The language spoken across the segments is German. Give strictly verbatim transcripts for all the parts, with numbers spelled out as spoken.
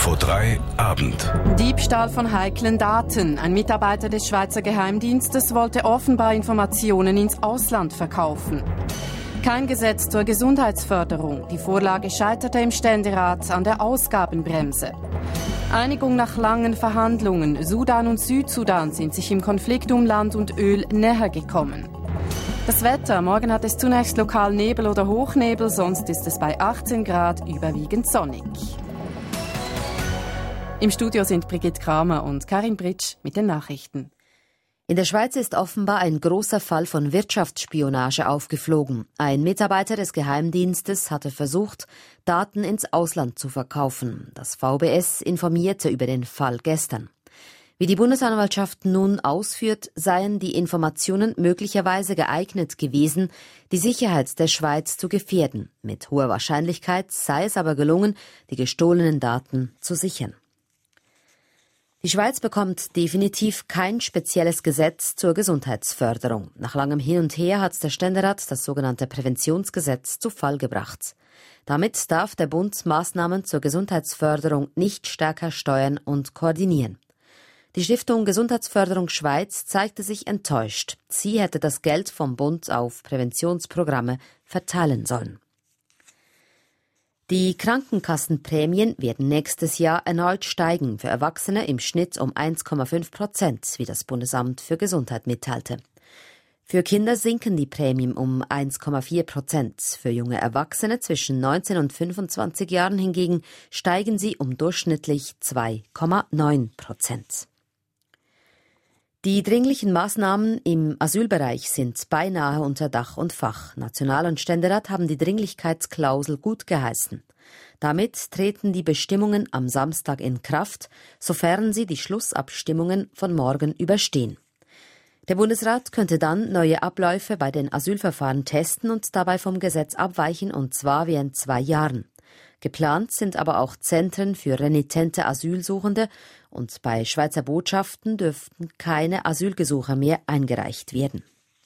Info drei Abend. Diebstahl von heiklen Daten. Ein Mitarbeiter des Schweizer Geheimdienstes wollte offenbar Informationen ins Ausland verkaufen. Kein Gesetz zur Gesundheitsförderung. Die Vorlage scheiterte im Ständerat an der Ausgabenbremse. Einigung nach langen Verhandlungen. Sudan und Südsudan sind sich im Konflikt um Land und Öl näher gekommen. Das Wetter. Morgen hat es zunächst lokal Nebel oder Hochnebel, sonst ist es bei achtzehn Grad überwiegend sonnig. Im Studio sind Brigitte Kramer und Karin Britsch mit den Nachrichten. In der Schweiz ist offenbar ein großer Fall von Wirtschaftsspionage aufgeflogen. Ein Mitarbeiter des Geheimdienstes hatte versucht, Daten ins Ausland zu verkaufen. Das V B S informierte über den Fall gestern. Wie die Bundesanwaltschaft nun ausführt, seien die Informationen möglicherweise geeignet gewesen, die Sicherheit der Schweiz zu gefährden. Mit hoher Wahrscheinlichkeit sei es aber gelungen, die gestohlenen Daten zu sichern. Die Schweiz bekommt definitiv kein spezielles Gesetz zur Gesundheitsförderung. Nach langem Hin und Her hat der Ständerat das sogenannte Präventionsgesetz zu Fall gebracht. Damit darf der Bund Maßnahmen zur Gesundheitsförderung nicht stärker steuern und koordinieren. Die Stiftung Gesundheitsförderung Schweiz zeigte sich enttäuscht. Sie hätte das Geld vom Bund auf Präventionsprogramme verteilen sollen. Die Krankenkassenprämien werden nächstes Jahr erneut steigen, für Erwachsene im Schnitt um eins Komma fünf Prozent, wie das Bundesamt für Gesundheit mitteilte. Für Kinder sinken die Prämien um eins Komma vier Prozent. Für junge Erwachsene zwischen neunzehn und fünfundzwanzig Jahren hingegen steigen sie um durchschnittlich zwei Komma neun Prozent. Die dringlichen Maßnahmen im Asylbereich sind beinahe unter Dach und Fach. National- und Ständerat haben die Dringlichkeitsklausel gut geheißen. Damit treten die Bestimmungen am Samstag in Kraft, sofern sie die Schlussabstimmungen von morgen überstehen. Der Bundesrat könnte dann neue Abläufe bei den Asylverfahren testen und dabei vom Gesetz abweichen, und zwar während zwei Jahren. Geplant sind aber auch Zentren für renitente Asylsuchende, und bei Schweizer Botschaften dürften keine Asylgesuche mehr eingereicht werden.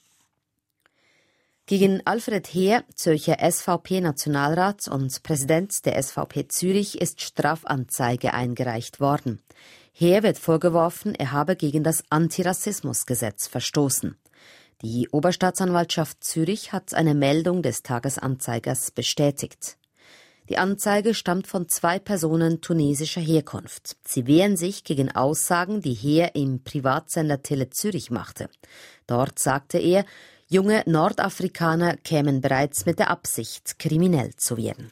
Gegen Alfred Heer, Zürcher S V P-Nationalrat und Präsident der S V P Zürich, ist Strafanzeige eingereicht worden. Heer wird vorgeworfen, er habe gegen das Antirassismusgesetz verstoßen. Die Oberstaatsanwaltschaft Zürich hat eine Meldung des Tagesanzeigers bestätigt. Die Anzeige stammt von zwei Personen tunesischer Herkunft. Sie wehren sich gegen Aussagen, die Heer im Privatsender Tele Zürich machte. Dort sagte er, junge Nordafrikaner kämen bereits mit der Absicht, kriminell zu werden.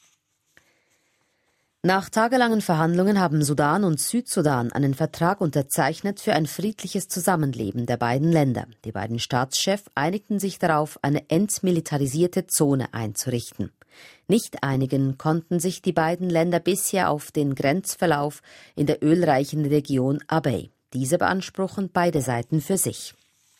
Nach tagelangen Verhandlungen haben Sudan und Südsudan einen Vertrag unterzeichnet für ein friedliches Zusammenleben der beiden Länder. Die beiden Staatschefs einigten sich darauf, eine entmilitarisierte Zone einzurichten. Nicht einigen konnten sich die beiden Länder bisher auf den Grenzverlauf in der ölreichen Region Abyei. Diese beanspruchen beide Seiten für sich.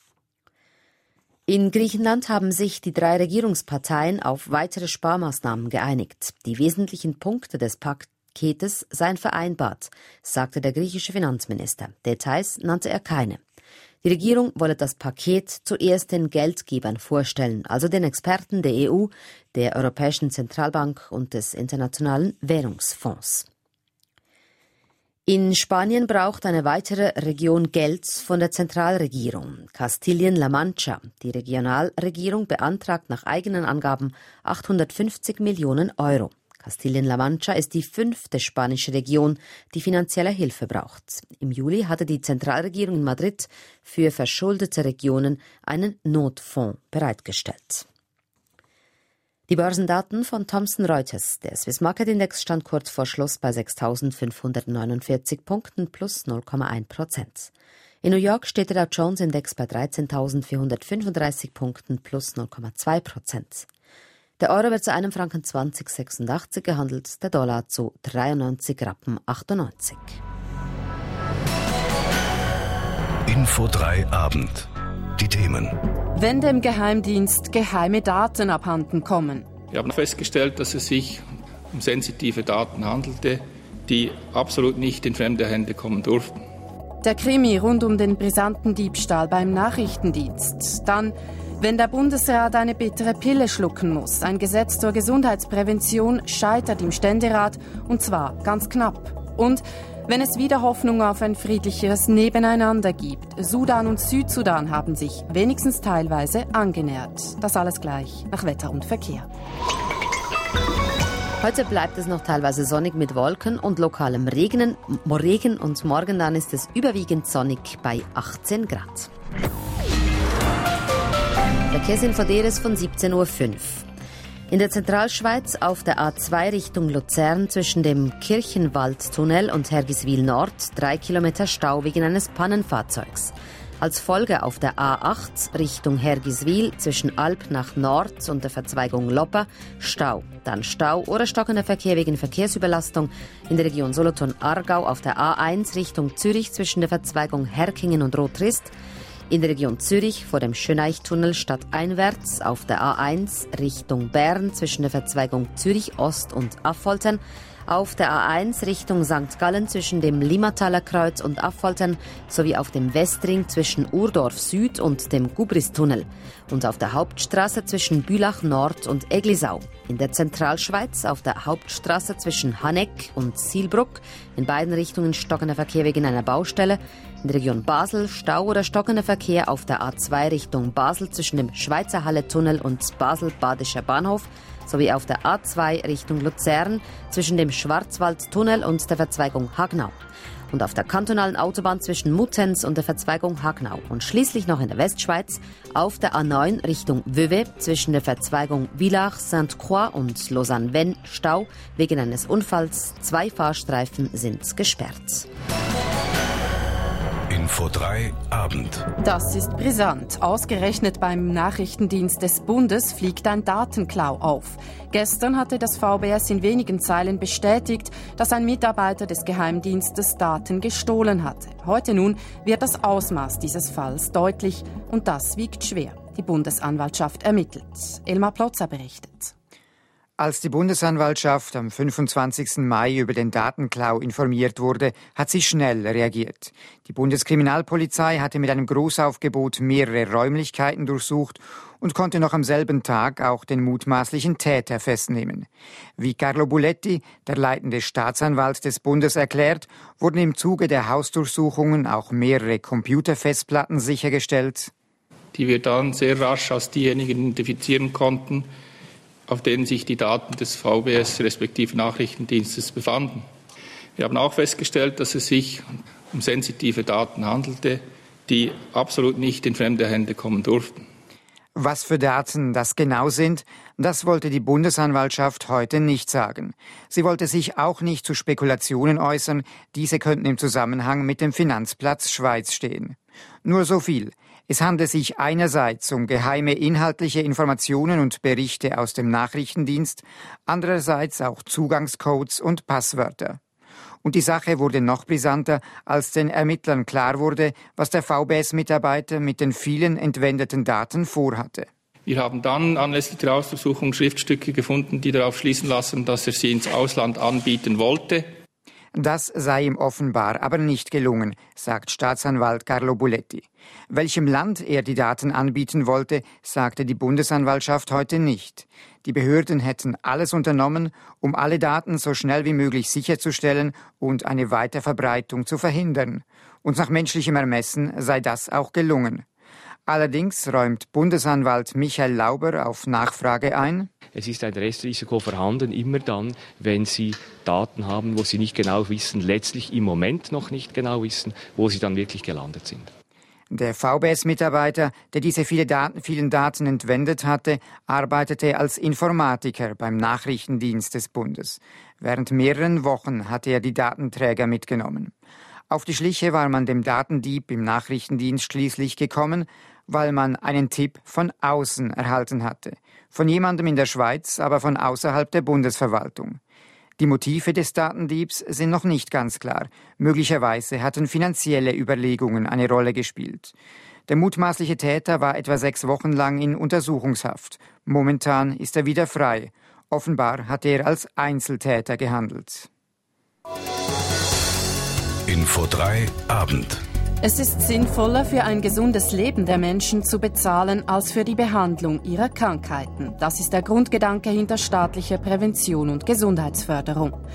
In Griechenland haben sich die drei Regierungsparteien auf weitere Sparmaßnahmen geeinigt. Die wesentlichen Punkte des Paketes seien vereinbart, sagte der griechische Finanzminister. Details nannte er keine. Die Regierung wolle das Paket zuerst den Geldgebern vorstellen, also den Experten der E U, der Europäischen Zentralbank und des Internationalen Währungsfonds. In Spanien braucht eine weitere Region Geld von der Zentralregierung. Kastilien-La Mancha. Die Regionalregierung beantragt nach eigenen Angaben achthundertfünfzig Millionen Euro. Kastilien-La Mancha ist die fünfte spanische Region, die finanzielle Hilfe braucht. Im Juli hatte die Zentralregierung in Madrid für verschuldete Regionen einen Notfonds bereitgestellt. Die Börsendaten von Thomson Reuters. Der Swiss Market Index stand kurz vor Schluss bei sechstausendfünfhundertneunundvierzig Punkten plus null Komma eins Prozent. In New York steht der Dow Jones Index bei dreizehntausendvierhundertfünfunddreißig Punkten plus null Komma zwei Prozent. Der Euro wird zu einem Franken zwanzig Komma sechsundachtzig gehandelt, der Dollar zu dreiundneunzig Rappen achtundneunzig. Info drei Abend. Die Themen. Wenn dem Geheimdienst geheime Daten abhanden kommen. Wir haben festgestellt, dass es sich um sensitive Daten handelte, die absolut nicht in fremde Hände kommen durften. Der Krimi rund um den brisanten Diebstahl beim Nachrichtendienst. Dann, wenn der Bundesrat eine bittere Pille schlucken muss. Ein Gesetz zur Gesundheitsprävention scheitert im Ständerat, und zwar ganz knapp. Und wenn es wieder Hoffnung auf ein friedlicheres Nebeneinander gibt. Sudan und Südsudan haben sich wenigstens teilweise angenähert. Das alles gleich nach Wetter und Verkehr. Heute bleibt es noch teilweise sonnig mit Wolken und lokalem Regnen, Regen und morgen dann ist es überwiegend sonnig bei achtzehn Grad. Verkehrsinfo von siebzehn Uhr fünf. In der Zentralschweiz auf der A zwei Richtung Luzern zwischen dem Kirchenwaldtunnel und Hergiswil Nord drei Kilometer Stau wegen eines Pannenfahrzeugs. Als Folge auf der A acht Richtung Hergiswil zwischen Alp nach Nord und der Verzweigung Loppa Stau. Dann Stau oder stockender Verkehr wegen Verkehrsüberlastung in der Region Solothurn-Aargau auf der A eins Richtung Zürich zwischen der Verzweigung Herkingen und Rotrist. In der Region Zürich vor dem Schöneichtunnel stadteinwärts auf der A eins Richtung Bern zwischen der Verzweigung Zürich Ost und Affoltern, auf der A eins Richtung Sankt Gallen zwischen dem Limmataler Kreuz und Affoltern sowie auf dem Westring zwischen Urdorf Süd und dem Gubristunnel und auf der Hauptstraße zwischen Bülach Nord und Eglisau. In der Zentralschweiz auf der Hauptstraße zwischen Haneck und Sielbruck in beiden Richtungen stockender Verkehr wegen einer Baustelle. In der Region Basel Stau oder stockender Verkehr auf der A zwei Richtung Basel zwischen dem Schweizer Halle-Tunnel und Basel-Badischer Bahnhof sowie auf der A zwei Richtung Luzern zwischen dem Schwarzwaldtunnel und der Verzweigung Hagnau. Und auf der kantonalen Autobahn zwischen Muttenz und der Verzweigung Hagnau. Und schließlich noch in der Westschweiz auf der A neun Richtung Vevey zwischen der Verzweigung Villach-Sainte-Croix und Lausanne-Vennes Stau wegen eines Unfalls. Zwei Fahrstreifen sind gesperrt. Info drei Abend. Das ist brisant. Ausgerechnet beim Nachrichtendienst des Bundes fliegt ein Datenklau auf. Gestern hatte das V B S in wenigen Zeilen bestätigt, dass ein Mitarbeiter des Geheimdienstes Daten gestohlen hatte. Heute nun wird das Ausmaß dieses Falls deutlich und das wiegt schwer. Die Bundesanwaltschaft ermittelt. Elmar Plotzer berichtet. Als die Bundesanwaltschaft am fünfundzwanzigsten Mai über den Datenklau informiert wurde, hat sie schnell reagiert. Die Bundeskriminalpolizei hatte mit einem Großaufgebot mehrere Räumlichkeiten durchsucht und konnte noch am selben Tag auch den mutmaßlichen Täter festnehmen. Wie Carlo Buletti, der leitende Staatsanwalt des Bundes, erklärt, wurden im Zuge der Hausdurchsuchungen auch mehrere Computerfestplatten sichergestellt, die wir dann sehr rasch als diejenigen identifizieren konnten, auf denen sich die Daten des V B S respektive Nachrichtendienstes befanden. Wir haben auch festgestellt, dass es sich um sensitive Daten handelte, die absolut nicht in fremde Hände kommen durften. Was für Daten das genau sind, das wollte die Bundesanwaltschaft heute nicht sagen. Sie wollte sich auch nicht zu Spekulationen äußern, diese könnten im Zusammenhang mit dem Finanzplatz Schweiz stehen. Nur so viel. Es handelt sich einerseits um geheime inhaltliche Informationen und Berichte aus dem Nachrichtendienst, andererseits auch Zugangscodes und Passwörter. Und die Sache wurde noch brisanter, als den Ermittlern klar wurde, was der V B S-Mitarbeiter mit den vielen entwendeten Daten vorhatte. Wir haben dann anlässlich der Hausdurchsuchung Schriftstücke gefunden, die darauf schließen lassen, dass er sie ins Ausland anbieten wollte. Das sei ihm offenbar aber nicht gelungen, sagt Staatsanwalt Carlo Buletti. Welchem Land er die Daten anbieten wollte, sagte die Bundesanwaltschaft heute nicht. Die Behörden hätten alles unternommen, um alle Daten so schnell wie möglich sicherzustellen und eine Weiterverbreitung zu verhindern. Und nach menschlichem Ermessen sei das auch gelungen. Allerdings räumt Bundesanwalt Michael Lauber auf Nachfrage ein: Es ist ein Restrisiko vorhanden, immer dann, wenn Sie Daten haben, wo Sie nicht genau wissen, letztlich im Moment noch nicht genau wissen, wo sie dann wirklich gelandet sind. Der V B S-Mitarbeiter, der diese viele Daten, vielen Daten entwendet hatte, arbeitete als Informatiker beim Nachrichtendienst des Bundes. Während mehreren Wochen hatte er die Datenträger mitgenommen. Auf die Schliche war man dem Datendieb im Nachrichtendienst schließlich gekommen, weil man einen Tipp von außen erhalten hatte. Von jemandem in der Schweiz, aber von außerhalb der Bundesverwaltung. Die Motive des Datendiebs sind noch nicht ganz klar. Möglicherweise hatten finanzielle Überlegungen eine Rolle gespielt. Der mutmaßliche Täter war etwa sechs Wochen lang in Untersuchungshaft. Momentan ist er wieder frei. Offenbar hat er als Einzeltäter gehandelt. Info drei Abend. Es ist sinnvoller, für ein gesundes Leben der Menschen zu bezahlen, als für die Behandlung ihrer Krankheiten. Das ist der Grundgedanke hinter staatlicher Prävention und Gesundheitsförderung.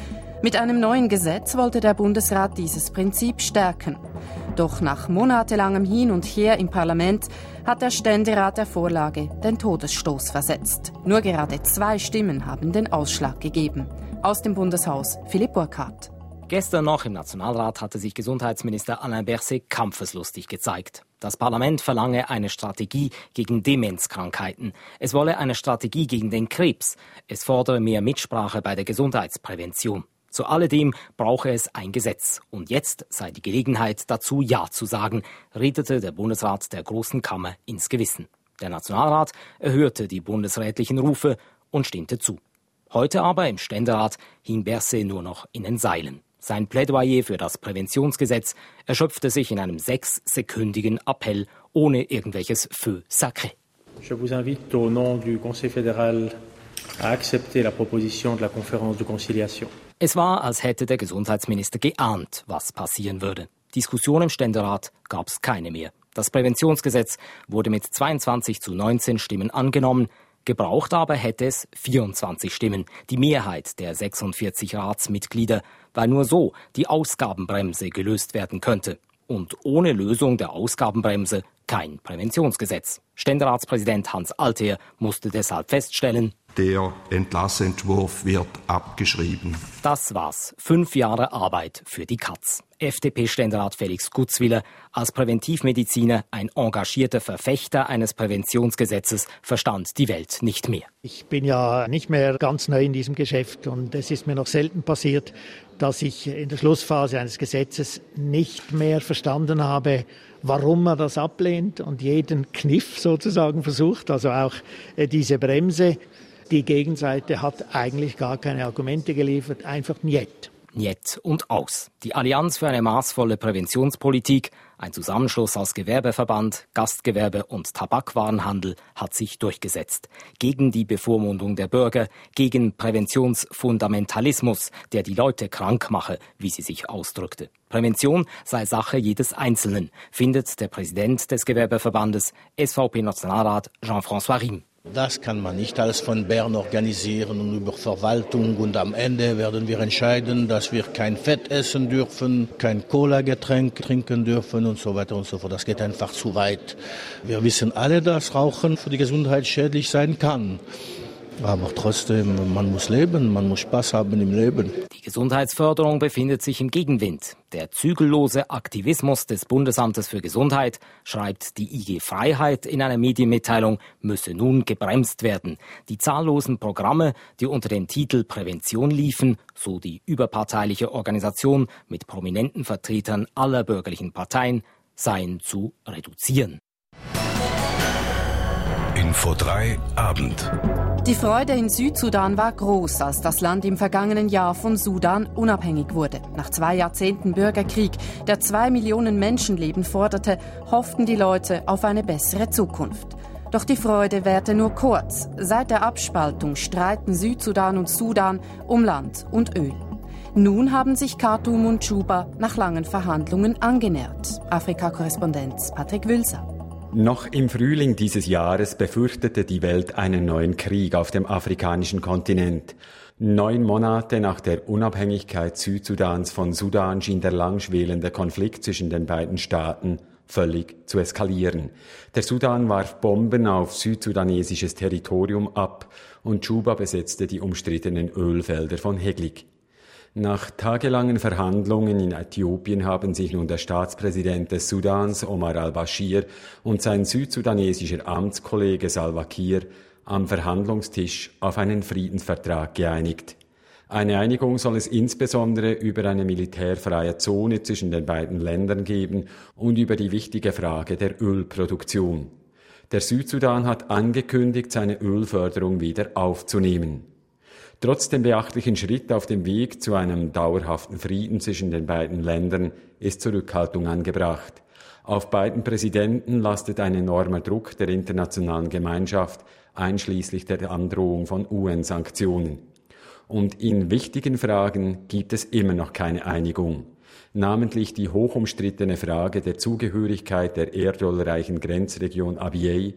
Mit einem neuen Gesetz wollte der Bundesrat dieses Prinzip stärken. Doch nach monatelangem Hin und Her im Parlament hat der Ständerat der Vorlage den Todesstoß versetzt. Nur gerade zwei Stimmen haben den Ausschlag gegeben. Aus dem Bundeshaus Philipp Burkhardt. Gestern noch im Nationalrat hatte sich Gesundheitsminister Alain Berset kampfeslustig gezeigt. Das Parlament verlange eine Strategie gegen Demenzkrankheiten. Es wolle eine Strategie gegen den Krebs. Es fordere mehr Mitsprache bei der Gesundheitsprävention. Zu alledem brauche es ein Gesetz. Und jetzt sei die Gelegenheit dazu, Ja zu sagen, redete der Bundesrat der Großen Kammer ins Gewissen. Der Nationalrat erhörte die bundesrätlichen Rufe und stimmte zu. Heute aber im Ständerat hing Berset nur noch in den Seilen. Sein Plädoyer für das Präventionsgesetz erschöpfte sich in einem sechssekündigen Appell ohne irgendwelches Feu sacré. Je vous invite au nom du Conseil fédéral à accepter la proposition de la conférence de conciliation. Es war, als hätte der Gesundheitsminister geahnt, was passieren würde. Diskussion im Ständerat gab es keine mehr. Das Präventionsgesetz wurde mit zweiundzwanzig zu neunzehn Stimmen angenommen. Gebraucht aber hätte es vierundzwanzig Stimmen, die Mehrheit der sechsundvierzig Ratsmitglieder, weil nur so die Ausgabenbremse gelöst werden könnte. Und ohne Lösung der Ausgabenbremse kein Präventionsgesetz. Ständeratspräsident Hans Altehr musste deshalb feststellen: Der Entlassentwurf wird abgeschrieben. Das war's. Fünf Jahre Arbeit für die Katz. F D P-Ständerat Felix Gutzwiller, als Präventivmediziner, ein engagierter Verfechter eines Präventionsgesetzes, verstand die Welt nicht mehr. Ich bin ja nicht mehr ganz neu in diesem Geschäft und es ist mir noch selten passiert, dass ich in der Schlussphase eines Gesetzes nicht mehr verstanden habe, warum man das ablehnt und jeden Kniff sozusagen versucht, also auch diese Bremse. Die Gegenseite hat eigentlich gar keine Argumente geliefert, einfach niet. Niet und aus. Die Allianz für eine maßvolle Präventionspolitik, ein Zusammenschluss aus Gewerbeverband, Gastgewerbe und Tabakwarenhandel, hat sich durchgesetzt. Gegen die Bevormundung der Bürger, gegen Präventionsfundamentalismus, der die Leute krank mache, wie sie sich ausdrückte. Prävention sei Sache jedes Einzelnen, findet der Präsident des Gewerbeverbandes, S V P-Nationalrat Jean-François Riem. Das kann man nicht alles von Bern organisieren und über Verwaltung. Und am Ende werden wir entscheiden, dass wir kein Fett essen dürfen, kein Cola-Getränk trinken dürfen und so weiter und so fort. Das geht einfach zu weit. Wir wissen alle, dass Rauchen für die Gesundheit schädlich sein kann. Aber trotzdem, man muss leben, man muss Spaß haben im Leben. Die Gesundheitsförderung befindet sich im Gegenwind. Der zügellose Aktivismus des Bundesamtes für Gesundheit, schreibt die I G Freiheit in einer Medienmitteilung, müsse nun gebremst werden. Die zahllosen Programme, die unter dem Titel Prävention liefen, so die überparteiliche Organisation mit prominenten Vertretern aller bürgerlichen Parteien, seien zu reduzieren. Info drei Abend. Die Freude in Südsudan war groß, als das Land im vergangenen Jahr von Sudan unabhängig wurde. Nach zwei Jahrzehnten Bürgerkrieg, der zwei Millionen Menschenleben forderte, hofften die Leute auf eine bessere Zukunft. Doch die Freude währte nur kurz. Seit der Abspaltung streiten Südsudan und Sudan um Land und Öl. Nun haben sich Khartoum und Juba nach langen Verhandlungen angenähert. Afrika-Korrespondent Patrick Wülser. Noch im Frühling dieses Jahres befürchtete die Welt einen neuen Krieg auf dem afrikanischen Kontinent. Neun Monate nach der Unabhängigkeit Südsudans von Sudan schien der langschwelende Konflikt zwischen den beiden Staaten völlig zu eskalieren. Der Sudan warf Bomben auf südsudanesisches Territorium ab und Juba besetzte die umstrittenen Ölfelder von Heglig. Nach tagelangen Verhandlungen in Äthiopien haben sich nun der Staatspräsident des Sudans, Omar al-Bashir, und sein südsudanesischer Amtskollege Salva Kiir am Verhandlungstisch auf einen Friedensvertrag geeinigt. Eine Einigung soll es insbesondere über eine militärfreie Zone zwischen den beiden Ländern geben und über die wichtige Frage der Ölproduktion. Der Südsudan hat angekündigt, seine Ölförderung wieder aufzunehmen. Trotz dem beachtlichen Schritt auf dem Weg zu einem dauerhaften Frieden zwischen den beiden Ländern ist Zurückhaltung angebracht. Auf beiden Präsidenten lastet ein enormer Druck der internationalen Gemeinschaft, einschließlich der Androhung von U N-Sanktionen. Und in wichtigen Fragen gibt es immer noch keine Einigung. Namentlich die hochumstrittene Frage der Zugehörigkeit der erdölreichen Grenzregion Abyei,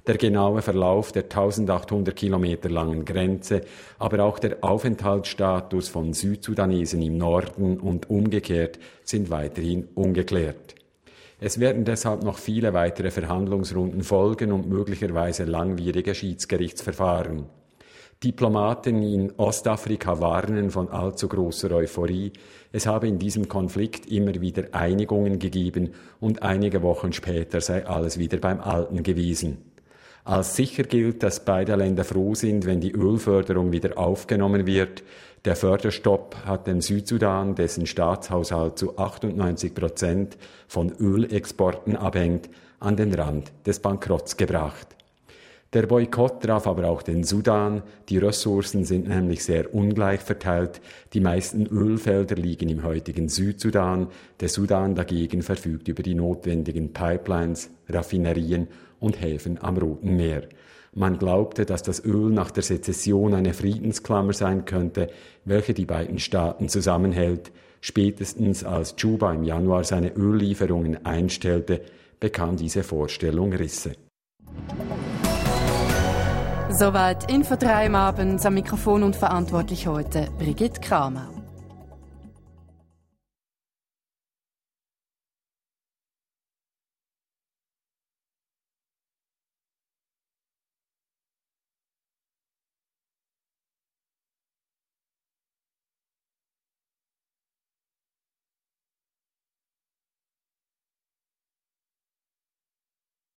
der genaue Verlauf der eintausendachthundert Kilometer langen Grenze, aber auch der Aufenthaltsstatus von Südsudanesen im Norden und umgekehrt sind weiterhin ungeklärt. Es werden deshalb noch viele weitere Verhandlungsrunden folgen und möglicherweise langwierige Schiedsgerichtsverfahren. Diplomaten in Ostafrika warnen von allzu großer Euphorie. Es habe in diesem Konflikt immer wieder Einigungen gegeben und einige Wochen später sei alles wieder beim Alten gewesen. Als sicher gilt, dass beide Länder froh sind, wenn die Ölförderung wieder aufgenommen wird. Der Förderstopp hat den Südsudan, dessen Staatshaushalt zu achtundneunzig Prozent von Ölexporten abhängt, an den Rand des Bankrotts gebracht. Der Boykott traf aber auch den Sudan. Die Ressourcen sind nämlich sehr ungleich verteilt. Die meisten Ölfelder liegen im heutigen Südsudan. Der Sudan dagegen verfügt über die notwendigen Pipelines, Raffinerien und Häfen am Roten Meer. Man glaubte, dass das Öl nach der Sezession eine Friedensklammer sein könnte, welche die beiden Staaten zusammenhält. Spätestens als Juba im Januar seine Öllieferungen einstellte, bekam diese Vorstellung Risse. Soweit Info drei am Abend. Am Mikrofon und verantwortlich heute Brigitte Kramer.